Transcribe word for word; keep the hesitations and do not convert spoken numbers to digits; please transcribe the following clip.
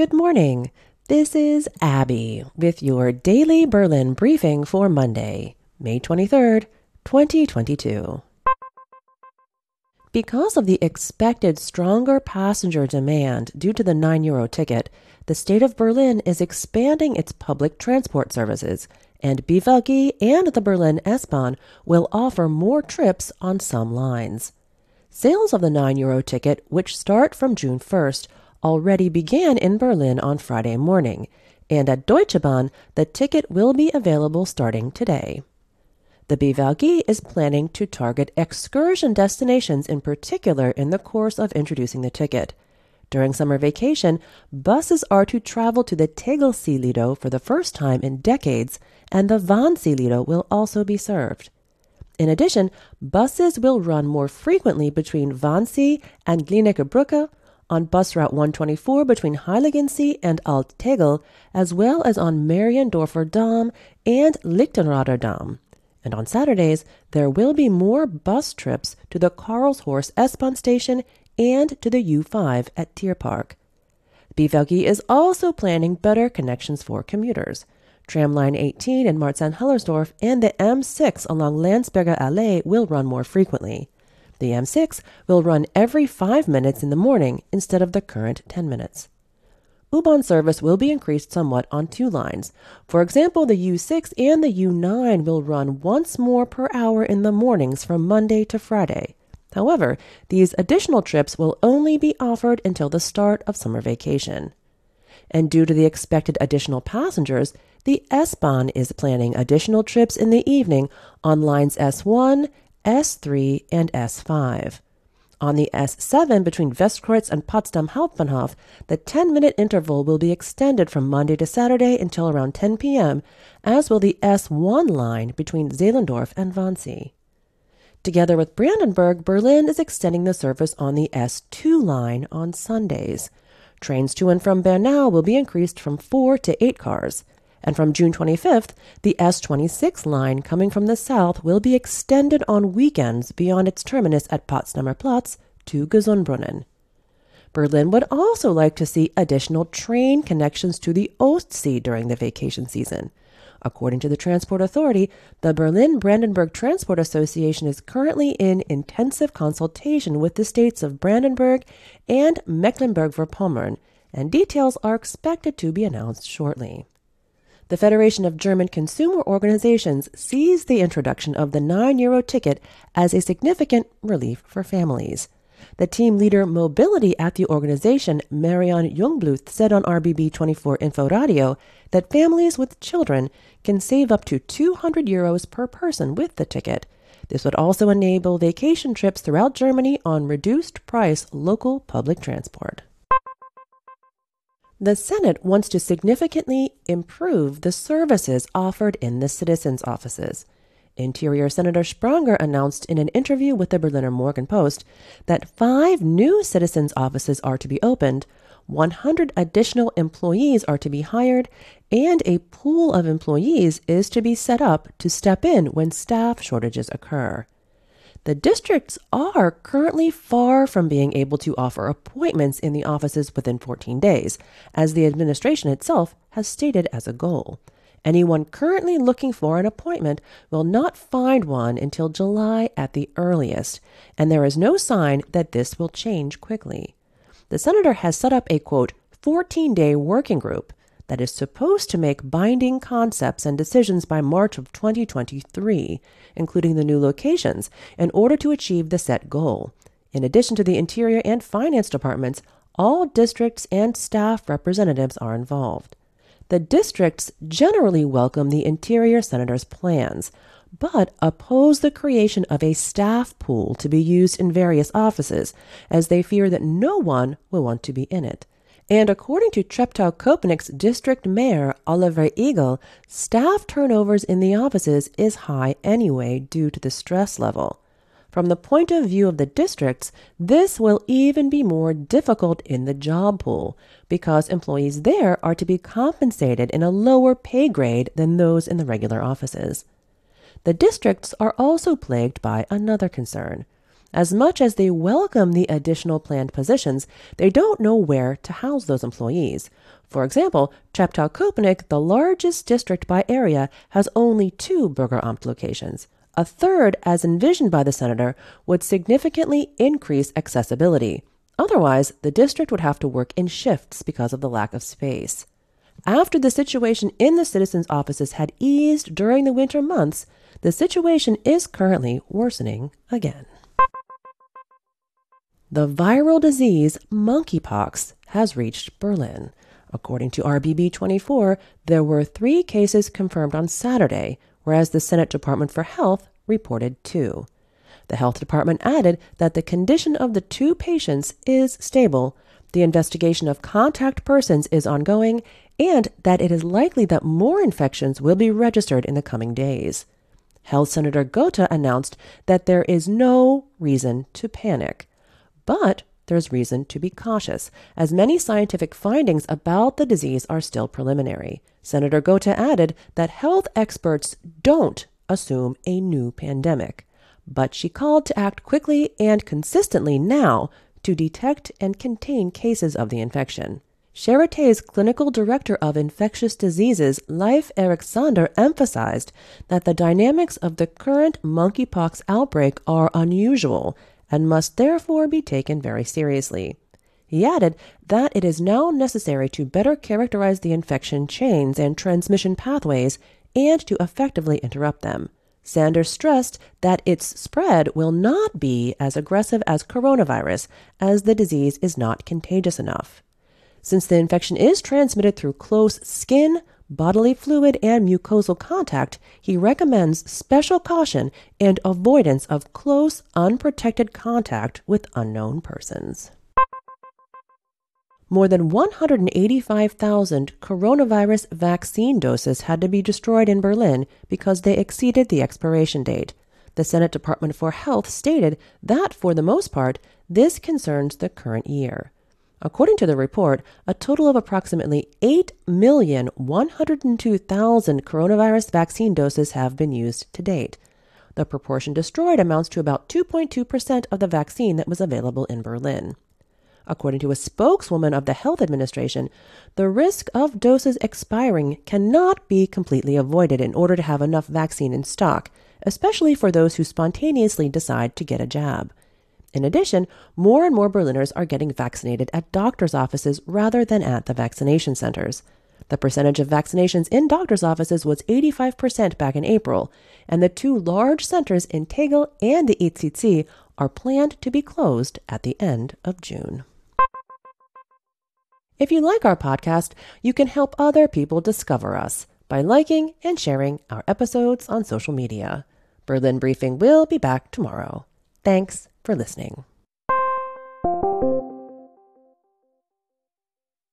Good morning. This is Abby with your daily Berlin briefing for Monday, May twenty-third, twenty twenty-two. Because of the expected stronger passenger demand due to the nine euro ticket, the state of Berlin is expanding its public transport services, and B V G and the Berlin S-Bahn will offer more trips on some lines. Sales of the nine euro ticket, which start from June first, already began in Berlin on Friday morning, and at Deutsche Bahn, the ticket will be available starting today. The B V G is planning to target excursion destinations in particular in the course of introducing the ticket. During summer vacation, buses are to travel to the Tegernsee Lido for the first time in decades, and the Wannsee Lido will also be served. In addition, buses will run more frequently between Wannsee and Glienicke Brücke, on bus route one twenty-four between Heiligendamm and Alt-Tegel, as well as on Mariendorfer Damm and Lichtenrader Damm. And on Saturdays, there will be more bus trips to the Karlshorst S-Bahn station and to the U five at Tierpark. B V G is also planning better connections for commuters. Tramline eighteen in Marzahn-Hellersdorf and the M six along Landsberger Allee will run more frequently. The M six will run every five minutes in the morning instead of the current ten minutes. U-Bahn service will be increased somewhat on two lines. For example, the U six and the U nine will run once more per hour in the mornings from Monday to Friday. However, these additional trips will only be offered until the start of summer vacation. And due to the expected additional passengers, the S-Bahn is planning additional trips in the evening on lines S one, S three, and S five. On the S seven between Westkreuz and Potsdam Hauptbahnhof, the ten-minute interval will be extended from Monday to Saturday until around ten p.m., as will the S one line between Zehlendorf and Wannsee. Together with Brandenburg, Berlin is extending the service on the S two line on Sundays. Trains to and from Bernau will be increased from four to eight cars. And from June twenty-fifth, the S twenty-six line coming from the south will be extended on weekends beyond its terminus at Potsdamer Platz to Gesundbrunnen. Berlin would also like to see additional train connections to the Ostsee during the vacation season. According to the Transport Authority, the Berlin-Brandenburg Transport Association is currently in intensive consultation with the states of Brandenburg and Mecklenburg-Vorpommern, and details are expected to be announced shortly. The Federation of German Consumer Organizations sees the introduction of the nine euro ticket as a significant relief for families. The team leader mobility at the organization, Marion Jungbluth, said on R B B twenty-four Info Radio that families with children can save up to two hundred euros per person with the ticket. This would also enable vacation trips throughout Germany on reduced-price local public transport. The Senate wants to significantly improve the services offered in the citizens' offices. Interior Senator Spranger announced in an interview with the Berliner Morgenpost that five new citizens' offices are to be opened, one hundred additional employees are to be hired, and a pool of employees is to be set up to step in when staff shortages occur. The districts are currently far from being able to offer appointments in the offices within fourteen days, as the administration itself has stated as a goal. Anyone currently looking for an appointment will not find one until July at the earliest, and there is no sign that this will change quickly. The senator has set up a, quote, fourteen-day working group that is supposed to make binding concepts and decisions by March of twenty twenty-three, including the new locations, in order to achieve the set goal. In addition to the Interior and Finance departments, all districts and staff representatives are involved. The districts generally welcome the Interior Senator's plans, but oppose the creation of a staff pool to be used in various offices, as they fear that no one will want to be in it. And according to Treptow-Köpenick's district mayor, Oliver Egel, staff turnovers in the offices is high anyway due to the stress level. From the point of view of the districts, this will even be more difficult in the job pool, because employees there are to be compensated in a lower pay grade than those in the regular offices. The districts are also plagued by another concern. As much as they welcome the additional planned positions, they don't know where to house those employees. For example, Treptow-Köpenick, the largest district by area, has only two Bürgeramt locations. A third, as envisioned by the senator, would significantly increase accessibility. Otherwise, the district would have to work in shifts because of the lack of space. After the situation in the citizens' offices had eased during the winter months, the situation is currently worsening again. The viral disease monkeypox has reached Berlin. According to R B B twenty-four, there were three cases confirmed on Saturday, whereas the Senate Department for Health reported two. The health department added that the condition of the two patients is stable, the investigation of contact persons is ongoing, and that it is likely that more infections will be registered in the coming days. Health Senator Gotha announced that there is no reason to panic. But there's reason to be cautious, as many scientific findings about the disease are still preliminary. Senator Gotha added that health experts don't assume a new pandemic, but she called to act quickly and consistently now to detect and contain cases of the infection. Charité's clinical director of infectious diseases, Leif Eriksander, emphasized that the dynamics of the current monkeypox outbreak are unusual and must therefore be taken very seriously. He added that it is now necessary to better characterize the infection chains and transmission pathways and to effectively interrupt them. Sanders stressed that its spread will not be as aggressive as coronavirus, as the disease is not contagious enough. Since the infection is transmitted through close skin, bodily fluid, and mucosal contact, he recommends special caution and avoidance of close, unprotected contact with unknown persons. More than one hundred eighty-five thousand coronavirus vaccine doses had to be destroyed in Berlin because they exceeded the expiration date. The Senate Department for Health stated that, for the most part, this concerns the current year. According to the report, a total of approximately eight million one hundred two thousand coronavirus vaccine doses have been used to date. The proportion destroyed amounts to about two point two percent of the vaccine that was available in Berlin. According to a spokeswoman of the Health Administration, the risk of doses expiring cannot be completely avoided in order to have enough vaccine in stock, especially for those who spontaneously decide to get a jab. In addition, more and more Berliners are getting vaccinated at doctors' offices rather than at the vaccination centers. The percentage of vaccinations in doctors' offices was eighty-five percent back in April, and the two large centers in Tegel and the I Z Z C are planned to be closed at the end of June. If you like our podcast, you can help other people discover us by liking and sharing our episodes on social media. Berlin Briefing will be back tomorrow. Thanks for listening.